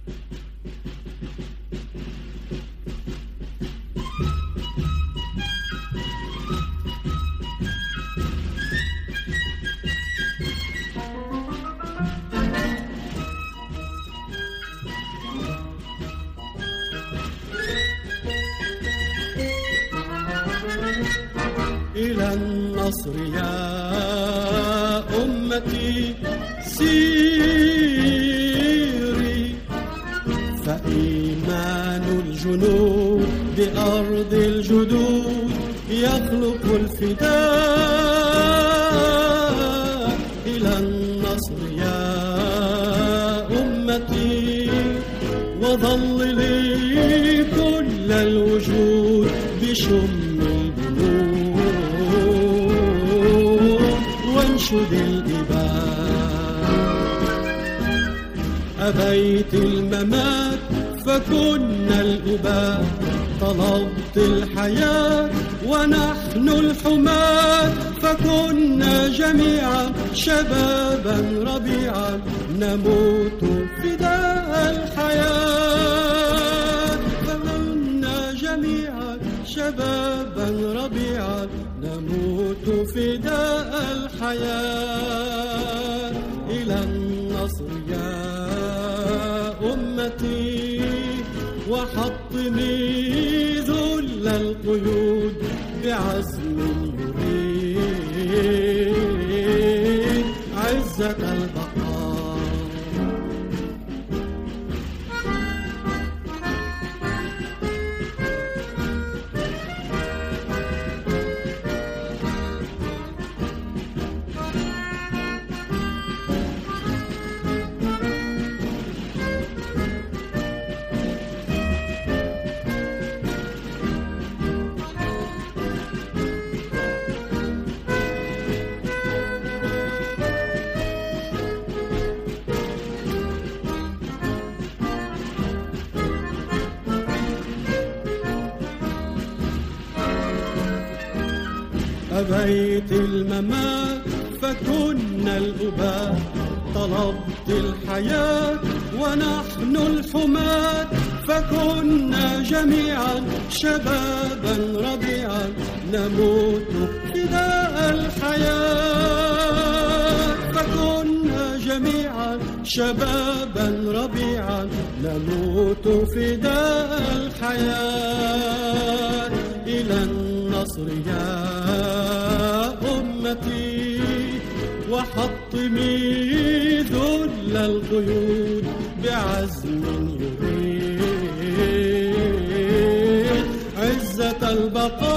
إلى النصر يا أمتي سيري، فإيمان الجنود بأرض الجدود يخلق الفداء. إلى النصر يا أمتي، وظللي كل الوجود بشم وانشد الإباء. أبيت الممات فكنا الأباء، طلبت الحياة ونحن الحماة، فكنا جميعا شبابا ربيعا نموت فداء الحياة. فكنا جميعا شبابا ربيعا نموت فداء الحياة. إلى النصر يا أمتي، وحطمي ذل القيود بعزم يريد عزة البقاء. أبيت الممات فكنا الأباء، طلبت الحياة ونحن الحماة، فكنا جميعا شبابا ربيعا نموت فداء الحياة. فكنا جميعا شبابا ربيعا نموت فداء الحياة. إلى النصر يا أمتي، وحطمي ذل القيود بعزم يريد عزة البقاء.